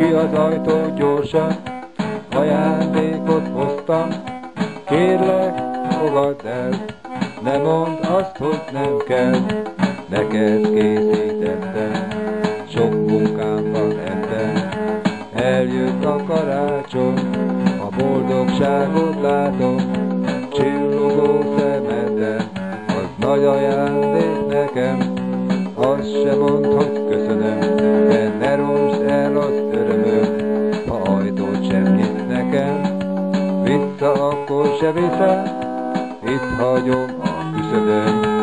ki az ajtót gyorsan, ajándékot hoztam, kérlek, fogadd el, ne mondd azt, hogy nem kell, neked készítettem, sok munkám van ebben, eljött a karácsony, a boldogságot látom, csillogó szemeden, az nagy ajándék nekem, azt se mondd, hogy köszönöm, de ne rontsd el az örömöt, ha ajtót sem nyit nekem, vissza akkor se viszem, itt hagyom a küszöbön.